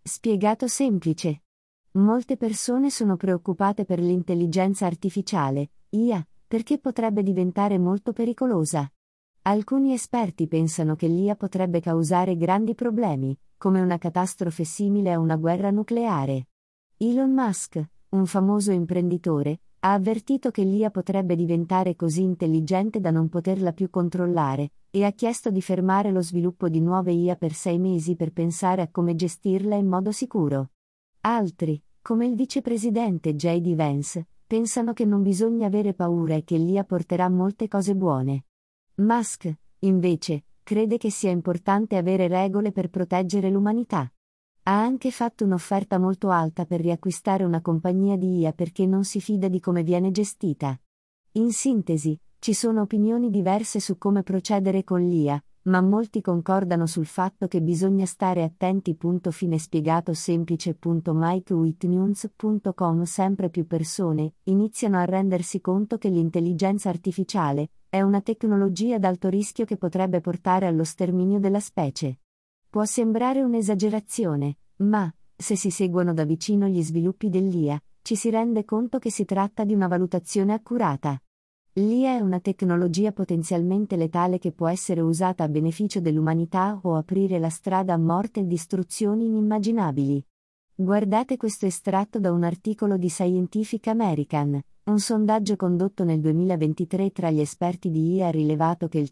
Spiegato semplice. Molte persone sono preoccupate per l'intelligenza artificiale, IA, perché potrebbe diventare molto pericolosa. Alcuni esperti pensano che l'IA potrebbe causare grandi problemi, come una catastrofe simile a una guerra nucleare. Elon Musk, un famoso imprenditore, ha avvertito che l'IA potrebbe diventare così intelligente da non poterla più controllare, e ha chiesto di fermare lo sviluppo di nuove IA per 6 mesi per pensare a come gestirla in modo sicuro. Altri, come il vicepresidente J.D. Vance, pensano che non bisogna avere paura e che l'IA porterà molte cose buone. Musk, invece, crede che sia importante avere regole per proteggere l'umanità. Ha anche fatto un'offerta molto alta per riacquistare una compagnia di IA perché non si fida di come viene gestita. In sintesi, ci sono opinioni diverse su come procedere con l'IA, ma molti concordano sul fatto che bisogna stare attenti. Fine spiegato semplice. MikeWhitnews.com Sempre più persone iniziano a rendersi conto che l'intelligenza artificiale è una tecnologia ad alto rischio che potrebbe portare allo sterminio della specie. Può sembrare un'esagerazione, ma, se si seguono da vicino gli sviluppi dell'IA, ci si rende conto che si tratta di una valutazione accurata. L'IA è una tecnologia potenzialmente letale che può essere usata a beneficio dell'umanità o aprire la strada a morte e distruzioni inimmaginabili. Guardate questo estratto da un articolo di Scientific American. Un sondaggio condotto nel 2023 tra gli esperti di IA ha rilevato che il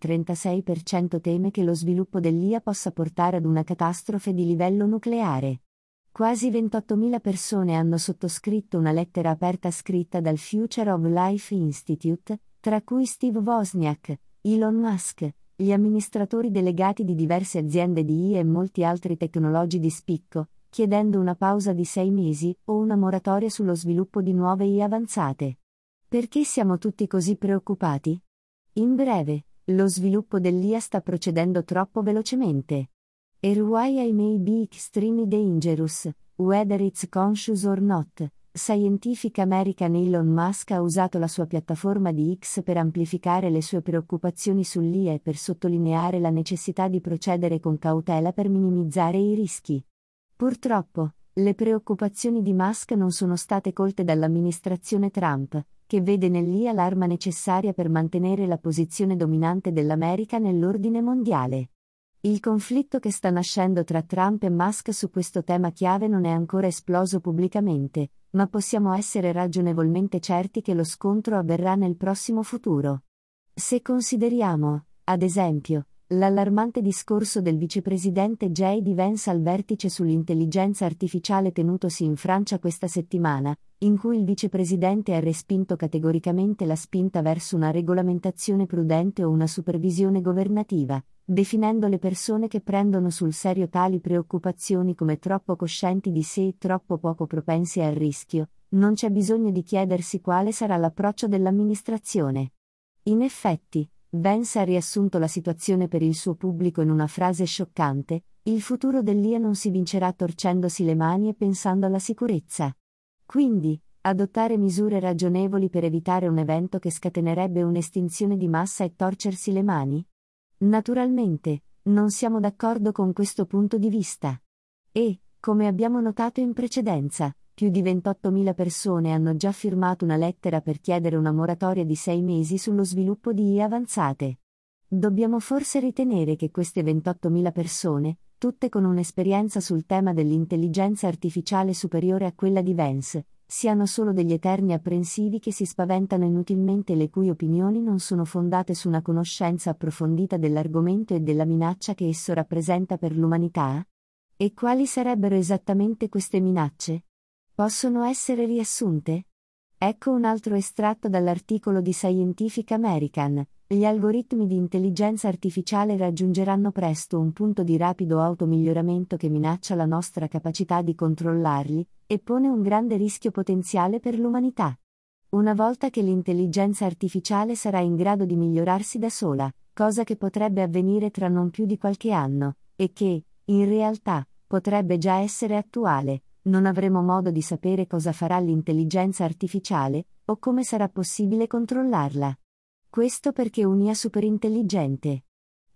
36% teme che lo sviluppo dell'IA possa portare ad una catastrofe di livello nucleare. Quasi 28.000 persone hanno sottoscritto una lettera aperta scritta dal Future of Life Institute, tra cui Steve Wozniak, Elon Musk, gli amministratori delegati di diverse aziende di IA e molti altri tecnologi di spicco, chiedendo una pausa di 6 mesi o una moratoria sullo sviluppo di nuove IA avanzate. Perché siamo tutti così preoccupati? In breve, lo sviluppo dell'IA sta procedendo troppo velocemente. And why I may be extremely dangerous, whether it's conscious or not. Scientific American. Elon Musk ha usato la sua piattaforma di X per amplificare le sue preoccupazioni sull'IA e per sottolineare la necessità di procedere con cautela per minimizzare i rischi. Purtroppo, le preoccupazioni di Musk non sono state colte dall'amministrazione Trump, che vede nell'IA l'arma necessaria per mantenere la posizione dominante dell'America nell'ordine mondiale. Il conflitto che sta nascendo tra Trump e Musk su questo tema chiave non è ancora esploso pubblicamente, ma possiamo essere ragionevolmente certi che lo scontro avverrà nel prossimo futuro. Se consideriamo, ad esempio, l'allarmante discorso del vicepresidente J.D. Vance al vertice sull'intelligenza artificiale tenutosi in Francia questa settimana, in cui il vicepresidente ha respinto categoricamente la spinta verso una regolamentazione prudente o una supervisione governativa, definendo le persone che prendono sul serio tali preoccupazioni come troppo coscienti di sé e troppo poco propensi al rischio, non c'è bisogno di chiedersi quale sarà l'approccio dell'amministrazione. In effetti, Vance ha riassunto la situazione per il suo pubblico in una frase scioccante: il futuro dell'IA non si vincerà torcendosi le mani e pensando alla sicurezza. Quindi, adottare misure ragionevoli per evitare un evento che scatenerebbe un'estinzione di massa e torcersi le mani? Naturalmente, non siamo d'accordo con questo punto di vista. E, come abbiamo notato in precedenza, più di 28.000 persone hanno già firmato una lettera per chiedere una moratoria di 6 mesi sullo sviluppo di IA avanzate. Dobbiamo forse ritenere che queste 28.000 persone, tutte con un'esperienza sul tema dell'intelligenza artificiale superiore a quella di Vance, siano solo degli eterni apprensivi che si spaventano inutilmente e le cui opinioni non sono fondate su una conoscenza approfondita dell'argomento e della minaccia che esso rappresenta per l'umanità? E quali sarebbero esattamente queste minacce? Possono essere riassunte? Ecco un altro estratto dall'articolo di Scientific American. Gli algoritmi di intelligenza artificiale raggiungeranno presto un punto di rapido automiglioramento che minaccia la nostra capacità di controllarli, e pone un grande rischio potenziale per l'umanità. Una volta che l'intelligenza artificiale sarà in grado di migliorarsi da sola, cosa che potrebbe avvenire tra non più di qualche anno, e che, in realtà, potrebbe già essere attuale, non avremo modo di sapere cosa farà l'intelligenza artificiale, o come sarà possibile controllarla. Questo perché un'IA superintelligente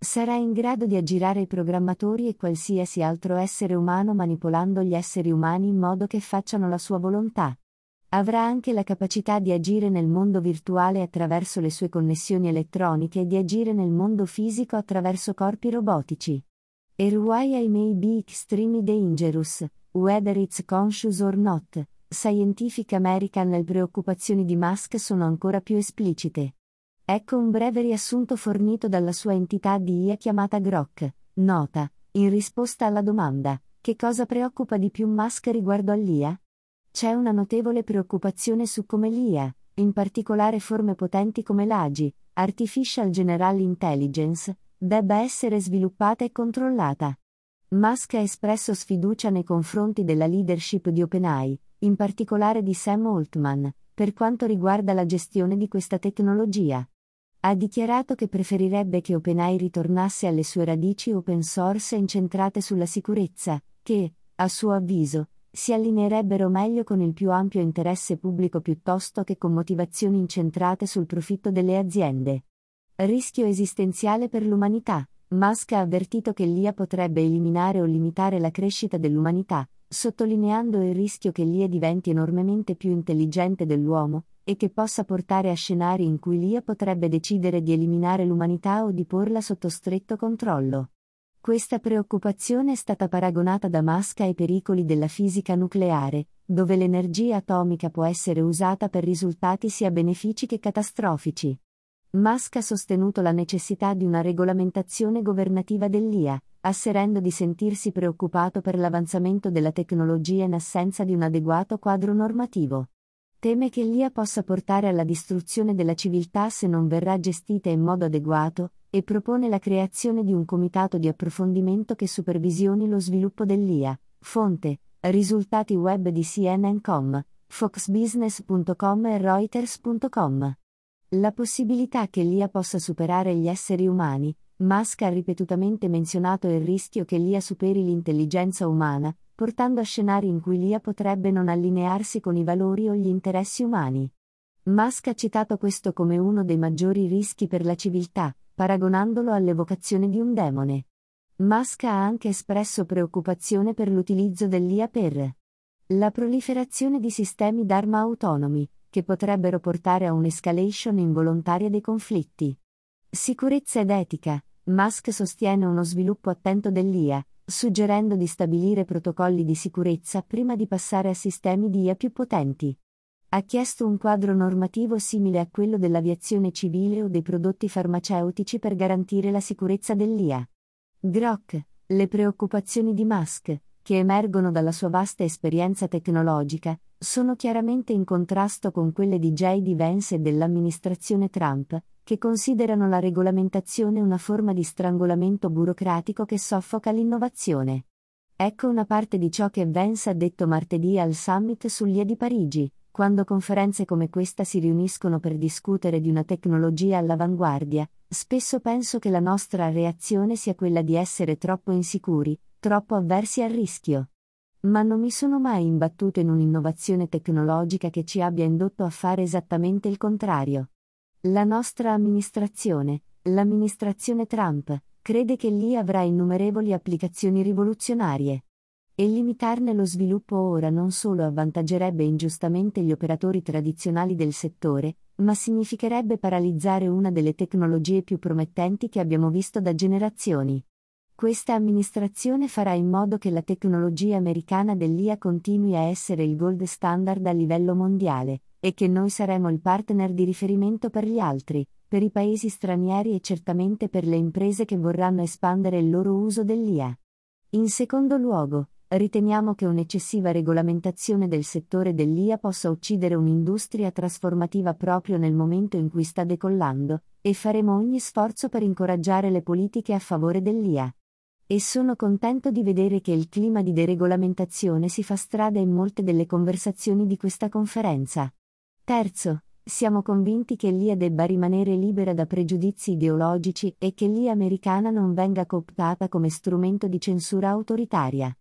Sarà in grado di aggirare i programmatori e qualsiasi altro essere umano manipolando gli esseri umani in modo che facciano la sua volontà. Avrà anche la capacità di agire nel mondo virtuale attraverso le sue connessioni elettroniche e di agire nel mondo fisico attraverso corpi robotici. And why I may be extremely dangerous, whether it's conscious or not, Scientific American. Le preoccupazioni di Musk sono ancora più esplicite. Ecco un breve riassunto fornito dalla sua entità di IA chiamata Grok. Nota, in risposta alla domanda, che cosa preoccupa di più Musk riguardo all'IA? C'è una notevole preoccupazione su come l'IA, in particolare forme potenti come l'AGI, Artificial General Intelligence, debba essere sviluppata e controllata. Musk ha espresso sfiducia nei confronti della leadership di OpenAI, in particolare di Sam Altman, per quanto riguarda la gestione di questa tecnologia. Ha dichiarato che preferirebbe che OpenAI ritornasse alle sue radici open source e incentrate sulla sicurezza, che, a suo avviso, si allineerebbero meglio con il più ampio interesse pubblico piuttosto che con motivazioni incentrate sul profitto delle aziende. Rischio esistenziale per l'umanità. Musk ha avvertito che l'IA potrebbe eliminare o limitare la crescita dell'umanità, sottolineando il rischio che l'IA diventi enormemente più intelligente dell'uomo, e che possa portare a scenari in cui l'IA potrebbe decidere di eliminare l'umanità o di porla sotto stretto controllo. Questa preoccupazione è stata paragonata da Musk ai pericoli della fisica nucleare, dove l'energia atomica può essere usata per risultati sia benefici che catastrofici. Musk ha sostenuto la necessità di una regolamentazione governativa dell'IA, asserendo di sentirsi preoccupato per l'avanzamento della tecnologia in assenza di un adeguato quadro normativo. Teme che l'IA possa portare alla distruzione della civiltà se non verrà gestita in modo adeguato, e propone la creazione di un comitato di approfondimento che supervisioni lo sviluppo dell'IA. Fonte: risultati web di CNN.com, foxbusiness.com e Reuters.com. La possibilità che l'IA possa superare gli esseri umani. Musk ha ripetutamente menzionato il rischio che l'IA superi l'intelligenza umana, portando a scenari in cui l'IA potrebbe non allinearsi con i valori o gli interessi umani. Musk ha citato questo come uno dei maggiori rischi per la civiltà, paragonandolo all'evocazione di un demone. Musk ha anche espresso preoccupazione per l'utilizzo dell'IA per la proliferazione di sistemi d'arma autonomi, che potrebbero portare a un'escalation involontaria dei conflitti. Sicurezza ed etica. Musk sostiene uno sviluppo attento dell'IA, suggerendo di stabilire protocolli di sicurezza prima di passare a sistemi di IA più potenti. Ha chiesto un quadro normativo simile a quello dell'aviazione civile o dei prodotti farmaceutici per garantire la sicurezza dell'IA. Grok. Le preoccupazioni di Musk, che emergono dalla sua vasta esperienza tecnologica, sono chiaramente in contrasto con quelle di J.D. Vance e dell'amministrazione Trump, che considerano la regolamentazione una forma di strangolamento burocratico che soffoca l'innovazione. Ecco una parte di ciò che Vance ha detto martedì al Summit sull'IA di Parigi, quando conferenze come questa si riuniscono per discutere di una tecnologia all'avanguardia. Spesso penso che la nostra reazione sia quella di essere troppo insicuri, troppo avversi al rischio. Ma non mi sono mai imbattuto in un'innovazione tecnologica che ci abbia indotto a fare esattamente il contrario. La nostra amministrazione, l'amministrazione Trump, crede che l'IA avrà innumerevoli applicazioni rivoluzionarie. E limitarne lo sviluppo ora non solo avvantaggerebbe ingiustamente gli operatori tradizionali del settore, ma significherebbe paralizzare una delle tecnologie più promettenti che abbiamo visto da generazioni. Questa amministrazione farà in modo che la tecnologia americana dell'IA continui a essere il gold standard a livello mondiale, e che noi saremo il partner di riferimento per gli altri, per i paesi stranieri e certamente per le imprese che vorranno espandere il loro uso dell'IA. In secondo luogo, riteniamo che un'eccessiva regolamentazione del settore dell'IA possa uccidere un'industria trasformativa proprio nel momento in cui sta decollando, e faremo ogni sforzo per incoraggiare le politiche a favore dell'IA. E sono contento di vedere che il clima di deregolamentazione si fa strada in molte delle conversazioni di questa conferenza. Terzo, siamo convinti che l'IA debba rimanere libera da pregiudizi ideologici e che l'IA americana non venga cooptata come strumento di censura autoritaria.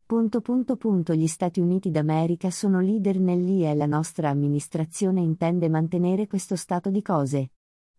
Gli Stati Uniti d'America sono leader nell'IA e la nostra amministrazione intende mantenere questo stato di cose.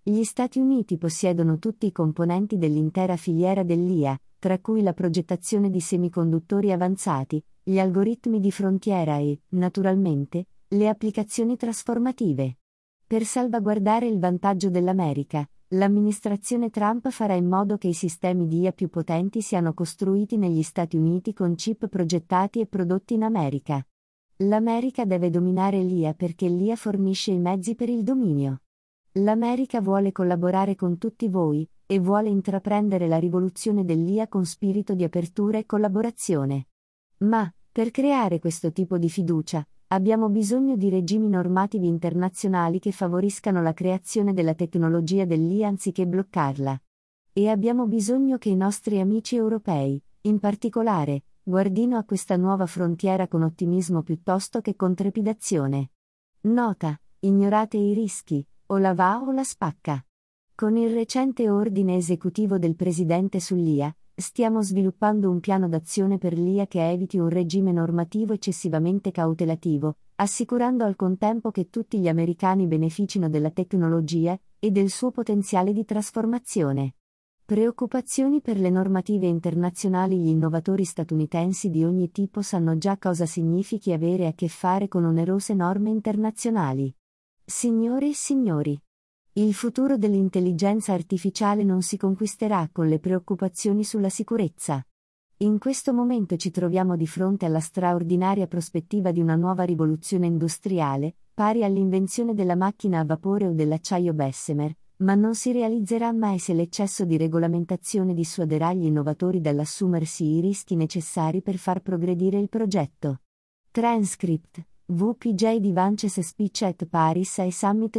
Gli Stati Uniti possiedono tutti i componenti dell'intera filiera dell'IA, tra cui la progettazione di semiconduttori avanzati, gli algoritmi di frontiera e, naturalmente, le applicazioni trasformative. Per salvaguardare il vantaggio dell'America, l'amministrazione Trump farà in modo che i sistemi di IA più potenti siano costruiti negli Stati Uniti con chip progettati e prodotti in America. L'America deve dominare l'IA perché l'IA fornisce i mezzi per il dominio. L'America vuole collaborare con tutti voi, e vuole intraprendere la rivoluzione dell'IA con spirito di apertura e collaborazione. Ma, per creare questo tipo di fiducia, abbiamo bisogno di regimi normativi internazionali che favoriscano la creazione della tecnologia dell'IA anziché bloccarla. E abbiamo bisogno che i nostri amici europei, in particolare, guardino a questa nuova frontiera con ottimismo piuttosto che con trepidazione. Nota: ignorate i rischi, o la va o la spacca. Con il recente ordine esecutivo del Presidente sull'IA, stiamo sviluppando un piano d'azione per l'IA che eviti un regime normativo eccessivamente cautelativo, assicurando al contempo che tutti gli americani beneficino della tecnologia e del suo potenziale di trasformazione. Preoccupazioni per le normative internazionali. Gli innovatori statunitensi di ogni tipo sanno già cosa significhi avere a che fare con onerose norme internazionali. Signore e signori, il futuro dell'intelligenza artificiale non si conquisterà con le preoccupazioni sulla sicurezza. In questo momento ci troviamo di fronte alla straordinaria prospettiva di una nuova rivoluzione industriale, pari all'invenzione della macchina a vapore o dell'acciaio Bessemer, ma non si realizzerà mai se l'eccesso di regolamentazione dissuaderà gli innovatori dall'assumersi i rischi necessari per far progredire il progetto. Transcript: VPJ di Vances Speech at Paris AI Summit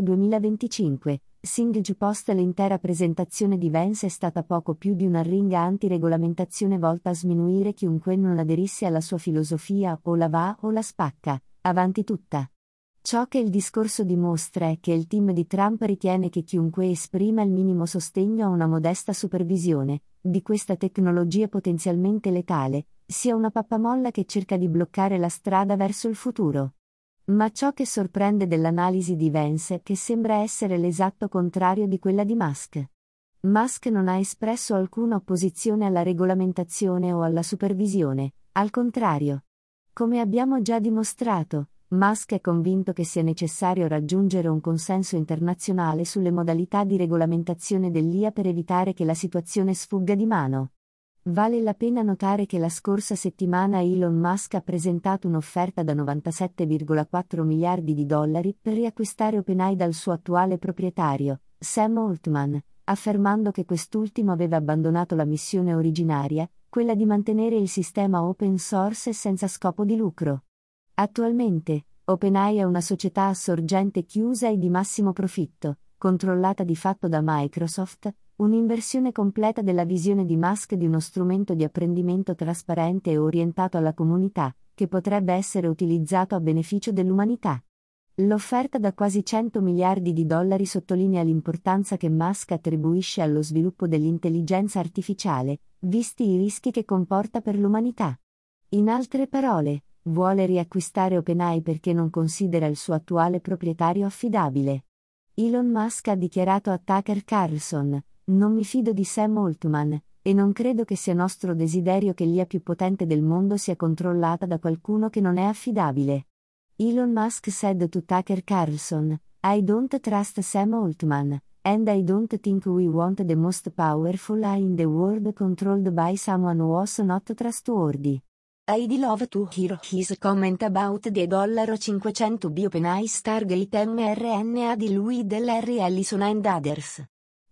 2025, Singh Post. L'intera presentazione di Vance è stata poco più di una ringa anti-regolamentazione volta a sminuire chiunque non aderisse alla sua filosofia o la va o la spacca, avanti tutta. Ciò che il discorso dimostra è che il team di Trump ritiene che chiunque esprima il minimo sostegno a una modesta supervisione di questa tecnologia potenzialmente letale sia una pappamolla che cerca di bloccare la strada verso il futuro. Ma ciò che sorprende dell'analisi di Vance è che sembra essere l'esatto contrario di quella di Musk. Musk non ha espresso alcuna opposizione alla regolamentazione o alla supervisione, al contrario. Come abbiamo già dimostrato, Musk è convinto che sia necessario raggiungere un consenso internazionale sulle modalità di regolamentazione dell'IA per evitare che la situazione sfugga di mano. Vale la pena notare che la scorsa settimana Elon Musk ha presentato un'offerta da $97,4 miliardi per riacquistare OpenAI dal suo attuale proprietario, Sam Altman, affermando che quest'ultimo aveva abbandonato la missione originaria, quella di mantenere il sistema open source e senza scopo di lucro. Attualmente, OpenAI è una società a sorgente chiusa e di massimo profitto, controllata di fatto da Microsoft, un'inversione completa della visione di Musk di uno strumento di apprendimento trasparente e orientato alla comunità, che potrebbe essere utilizzato a beneficio dell'umanità. L'offerta da quasi $100 miliardi sottolinea l'importanza che Musk attribuisce allo sviluppo dell'intelligenza artificiale, visti i rischi che comporta per l'umanità. In altre parole, vuole riacquistare OpenAI perché non considera il suo attuale proprietario affidabile. Elon Musk ha dichiarato a Tucker Carlson: "Non mi fido di Sam Altman, e non credo che sia nostro desiderio che l'IA più potente del mondo sia controllata da qualcuno che non è affidabile." Elon Musk said to Tucker Carlson: "I don't trust Sam Altman, and I don't think we want the most powerful AI in the world controlled by someone who's not trustworthy." I'd love to hear his comment about the $500 OpenAI Stargate mRNA di lui Larry Ellison and others.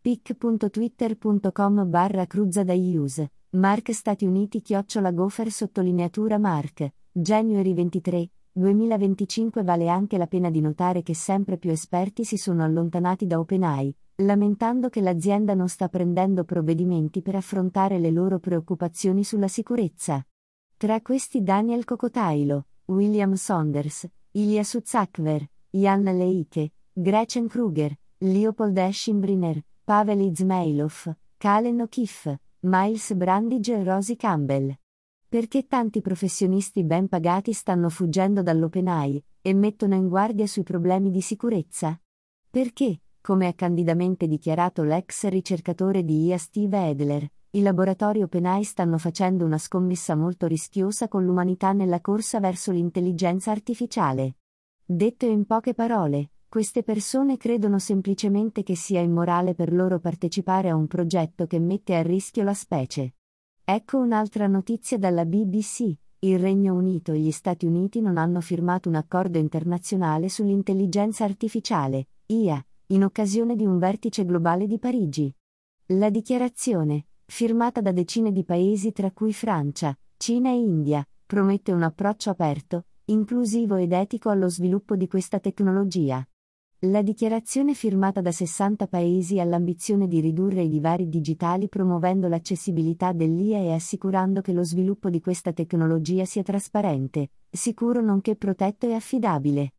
pic.twitter.com/cruzadaius, Mark Stati Uniti @Gopher Mark, January 23, 2025. Vale anche la pena di notare che sempre più esperti si sono allontanati da OpenAI, lamentando che l'azienda non sta prendendo provvedimenti per affrontare le loro preoccupazioni sulla sicurezza. Tra questi Daniel Kokotailo, William Saunders, Ilya Sutskever, Jan Leike, Gretchen Kruger, Leopold Eschenbrenner, Pavel Izmailov, Kalen O'Keefe, Miles Brandage e Rosie Campbell. Perché tanti professionisti ben pagati stanno fuggendo dall'OpenAI e mettono in guardia sui problemi di sicurezza? Perché, Come ha candidamente dichiarato l'ex ricercatore di IA Steve Adler, i laboratori OpenAI stanno facendo una scommessa molto rischiosa con l'umanità nella corsa verso l'intelligenza artificiale. Detto in poche parole, queste persone credono semplicemente che sia immorale per loro partecipare a un progetto che mette a rischio la specie. Ecco un'altra notizia dalla BBC. Il Regno Unito e gli Stati Uniti non hanno firmato un accordo internazionale sull'intelligenza artificiale, IA, in occasione di un vertice globale di Parigi. La dichiarazione, firmata da decine di paesi tra cui Francia, Cina e India, promette un approccio aperto, inclusivo ed etico allo sviluppo di questa tecnologia. La dichiarazione firmata da 60 paesi ha l'ambizione di ridurre i divari digitali promuovendo l'accessibilità dell'IA e assicurando che lo sviluppo di questa tecnologia sia trasparente, sicuro nonché protetto e affidabile.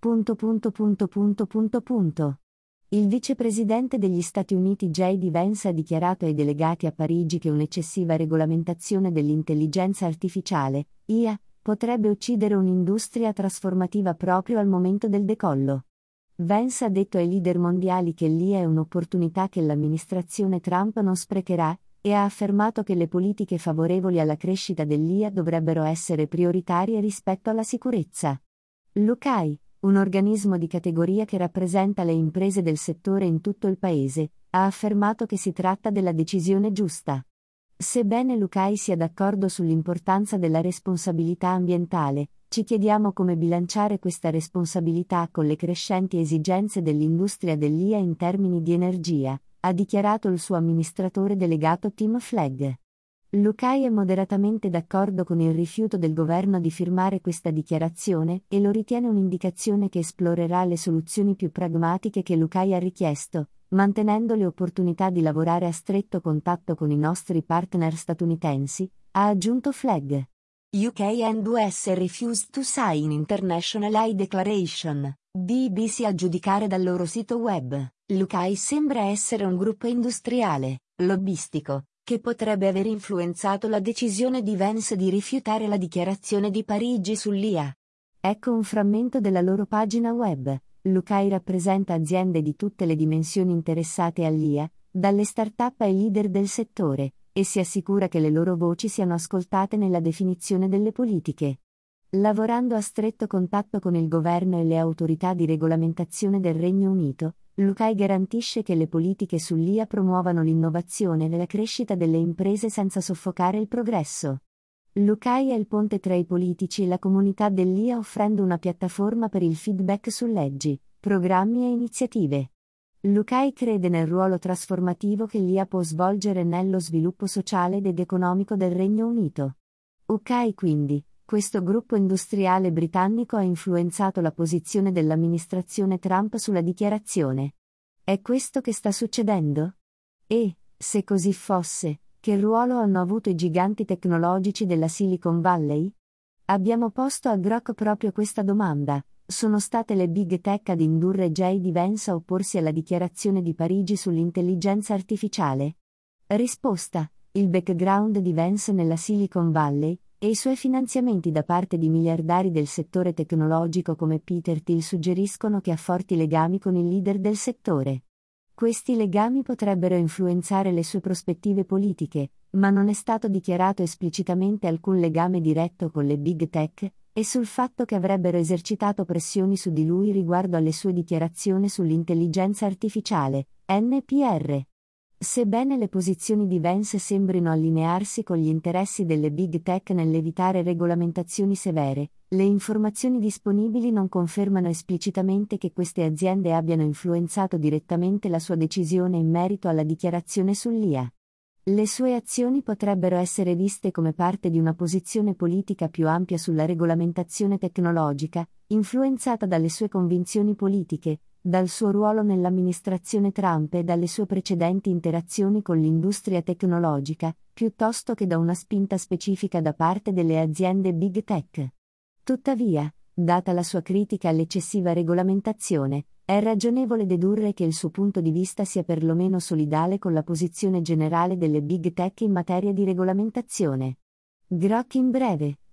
Il vicepresidente degli Stati Uniti J.D. Vance ha dichiarato ai delegati a Parigi che un'eccessiva regolamentazione dell'intelligenza artificiale, IA, potrebbe uccidere un'industria trasformativa proprio al momento del decollo. Vance ha detto ai leader mondiali che l'IA è un'opportunità che l'amministrazione Trump non sprecherà, e ha affermato che le politiche favorevoli alla crescita dell'IA dovrebbero essere prioritarie rispetto alla sicurezza. L'UKAI, un organismo di categoria che rappresenta le imprese del settore in tutto il paese, ha affermato che si tratta della decisione giusta. Sebbene l'UKAI sia d'accordo sull'importanza della responsabilità ambientale, ci chiediamo come bilanciare questa responsabilità con le crescenti esigenze dell'industria dell'IA in termini di energia, ha dichiarato il suo amministratore delegato Tim Flagg. L'UKAI è moderatamente d'accordo con il rifiuto del governo di firmare questa dichiarazione e lo ritiene un'indicazione che esplorerà le soluzioni più pragmatiche che l'UKAI ha richiesto, mantenendo le opportunità di lavorare a stretto contatto con i nostri partner statunitensi, ha aggiunto Flagg. UK and US refused to sign International AI Declaration, BBC a giudicare dal loro sito web. L'UKAI sembra essere un gruppo industriale, lobbistico, che potrebbe aver influenzato la decisione di Vance di rifiutare la dichiarazione di Parigi sull'IA. Ecco un frammento della loro pagina web. L'UKAI rappresenta aziende di tutte le dimensioni interessate all'IA, dalle start-up ai leader del settore, e si assicura che le loro voci siano ascoltate nella definizione delle politiche. Lavorando a stretto contatto con il governo e le autorità di regolamentazione del Regno Unito, l'UKAI garantisce che le politiche sull'IA promuovano l'innovazione e la crescita delle imprese senza soffocare il progresso. L'UKAI è il ponte tra i politici e la comunità dell'IA offrendo una piattaforma per il feedback su leggi, programmi e iniziative. L'UKAI crede nel ruolo trasformativo che l'IA può svolgere nello sviluppo sociale ed economico del Regno Unito. UKAI quindi, questo gruppo industriale britannico ha influenzato la posizione dell'amministrazione Trump sulla dichiarazione. È questo che sta succedendo? E, se così fosse, che ruolo hanno avuto i giganti tecnologici della Silicon Valley? Abbiamo posto a Grok proprio questa domanda. Sono state le big tech ad indurre J.D. Vance a opporsi alla dichiarazione di Parigi sull'intelligenza artificiale? Risposta: il background di Vance nella Silicon Valley, e i suoi finanziamenti da parte di miliardari del settore tecnologico come Peter Thiel suggeriscono che ha forti legami con il leader del settore. Questi legami potrebbero influenzare le sue prospettive politiche, ma non è stato dichiarato esplicitamente alcun legame diretto con le big tech, e sul fatto che avrebbero esercitato pressioni su di lui riguardo alle sue dichiarazioni sull'intelligenza artificiale, NPR. Sebbene le posizioni di Vance sembrino allinearsi con gli interessi delle big tech nell'evitare regolamentazioni severe, le informazioni disponibili non confermano esplicitamente che queste aziende abbiano influenzato direttamente la sua decisione in merito alla dichiarazione sull'IA. Le sue azioni potrebbero essere viste come parte di una posizione politica più ampia sulla regolamentazione tecnologica, influenzata dalle sue convinzioni politiche, dal suo ruolo nell'amministrazione Trump e dalle sue precedenti interazioni con l'industria tecnologica, piuttosto che da una spinta specifica da parte delle aziende big tech. Tuttavia, data la sua critica all'eccessiva regolamentazione, è ragionevole dedurre che il suo punto di vista sia perlomeno solidale con la posizione generale delle big tech in materia di regolamentazione. Grok in breve.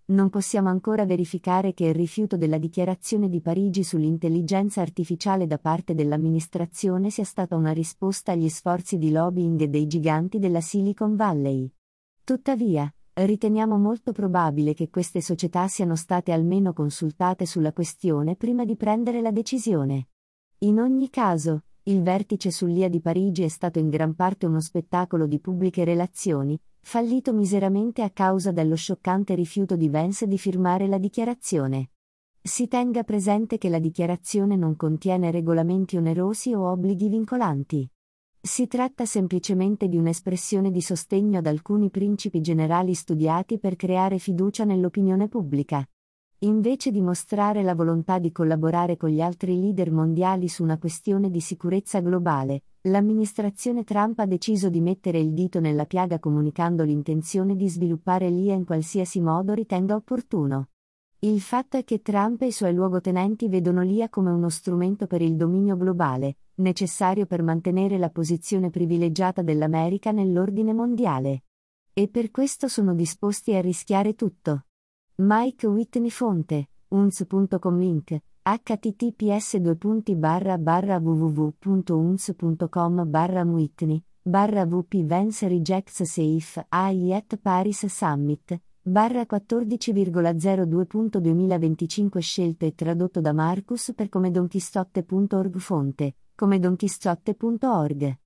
non possiamo ancora verificare che il rifiuto della dichiarazione di Parigi sull'intelligenza artificiale da parte dell'amministrazione sia stata una risposta agli sforzi di lobbying dei giganti della Silicon Valley. Tuttavia, riteniamo molto probabile che queste società siano state almeno consultate sulla questione prima di prendere la decisione. In ogni caso, il vertice sull'IA di Parigi è stato in gran parte uno spettacolo di pubbliche relazioni, fallito miseramente a causa dello scioccante rifiuto di Vance di firmare la dichiarazione. Si tenga presente che la dichiarazione non contiene regolamenti onerosi o obblighi vincolanti. Si tratta semplicemente di un'espressione di sostegno ad alcuni principi generali studiati per creare fiducia nell'opinione pubblica. Invece di mostrare la volontà di collaborare con gli altri leader mondiali su una questione di sicurezza globale, l'amministrazione Trump ha deciso di mettere il dito nella piaga comunicando l'intenzione di sviluppare l'IA in qualsiasi modo ritenga opportuno. Il fatto è che Trump e i suoi luogotenenti vedono l'IA come uno strumento per il dominio globale, necessario per mantenere la posizione privilegiata dell'America nell'ordine mondiale. E per questo sono disposti a rischiare tutto. Mike Whitney Fonte, unz.com link, https://www.unz.com/Whitney/VP Vance Rejects Safe AI at Paris Summit, /14,02.2025 scelto e tradotto da Marcus per comedonchistotte.org Fonte, comedonchistotte.org